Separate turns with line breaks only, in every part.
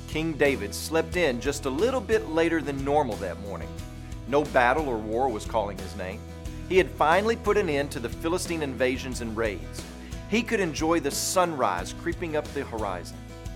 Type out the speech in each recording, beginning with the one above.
King David slept in just a little bit later than normal that morning. No battle or war was calling his name. He had finally put an end to the Philistine invasions and raids. He could enjoy the sunrise creeping up the horizon.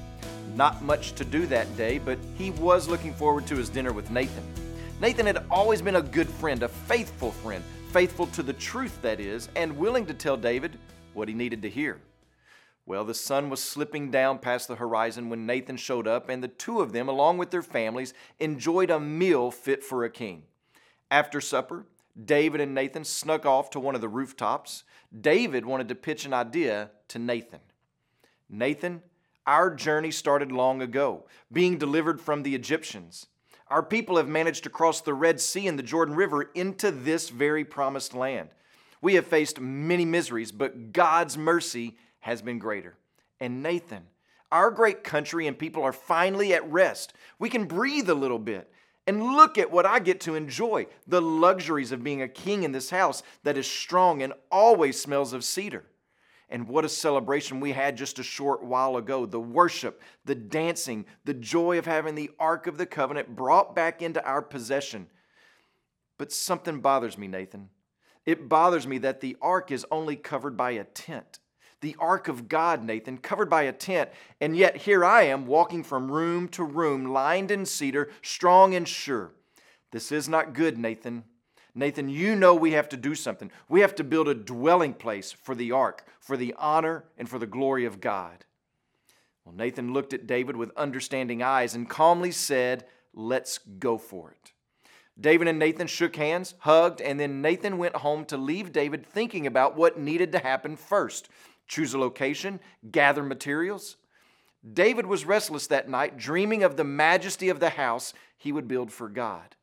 Not much to do that day, but he was looking forward to his dinner with Nathan. Nathan had always been a good friend, a faithful friend, faithful to the truth, that is, and willing to tell David what he needed to hear. Well, the sun was slipping down past the horizon when Nathan showed up, and the two of them, along with their families, enjoyed a meal fit for a king. After supper, David and Nathan snuck off to one of the rooftops. David wanted to pitch an idea to Nathan. Nathan, our journey started long ago, being delivered from the Egyptians. Our people have managed to cross the Red Sea and the Jordan River into this very promised land. We have faced many miseries, but God's mercy has been greater. And Nathan, our great country and people are finally at rest. We can breathe a little bit. And look at what I get to enjoy, the luxuries of being a king in this house that is strong and always smells of cedar. And what a celebration we had just a short while ago. The worship, the dancing, the joy of having the Ark of the Covenant brought back into our possession. But something bothers me, Nathan. It bothers me that the Ark is only covered by a tent. The Ark of God, Nathan, covered by a tent, and yet here I am walking from room to room, lined in cedar, strong and sure. This is not good, Nathan. Nathan, you know we have to do something. We have to build a dwelling place for the Ark, for the honor and for the glory of God. Well, Nathan looked at David with understanding eyes and calmly said, "Let's go for it." David and Nathan shook hands, hugged, and then Nathan went home to leave David thinking about what needed to happen first. Choose a location, gather materials. David was restless that night, dreaming of the majesty of the house he would build for God.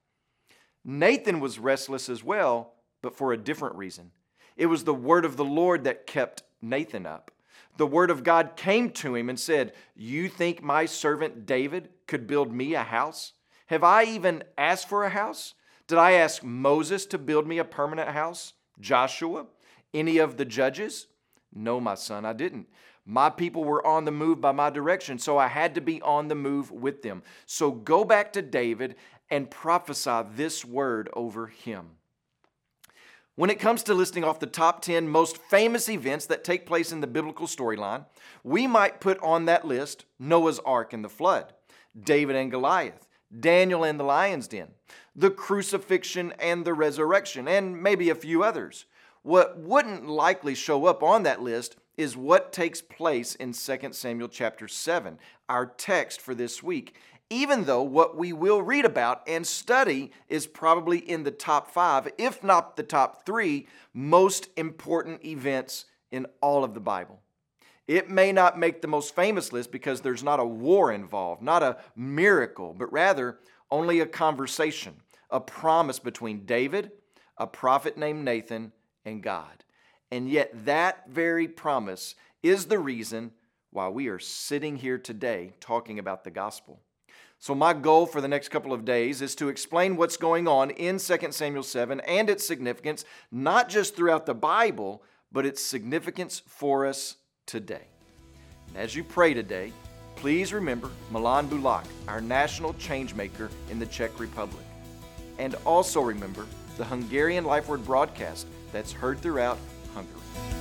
Nathan was restless as well, but for a different reason. It was the word of the Lord that kept Nathan up. The word of God came to him and said, "You think my servant David could build me a house? Have I even asked for a house? Did I ask Moses to build me a permanent house? Joshua? Any of the judges? No, my son, I didn't. My people were on the move by my direction, so I had to be on the move with them. So go back to David and prophesy this word over him." When it comes to listing off the top 10 most famous events that take place in the biblical storyline, we might put on that list Noah's Ark and the flood, David and Goliath, Daniel and the lion's den, the crucifixion and the resurrection, and maybe a few others. What wouldn't likely show up on that list is what takes place in 2 Samuel chapter 7, our text for this week, even though what we will read about and study is probably in the top 5, if not the top 3, most important events in all of the Bible. It may not make the most famous list because there's not a war involved, not a miracle, but rather only a conversation, a promise between David, a prophet named Nathan, and God. And yet that very promise is the reason why we are sitting here today talking about the gospel. So my goal for the next couple of days is to explain what's going on in 2 Samuel 7 and its significance, not just throughout the Bible, but its significance for us today. And as you pray today, please remember Milan Bulak, our national change maker in the Czech Republic. And also remember the Hungarian Life Word broadcast that's heard throughout Hungary.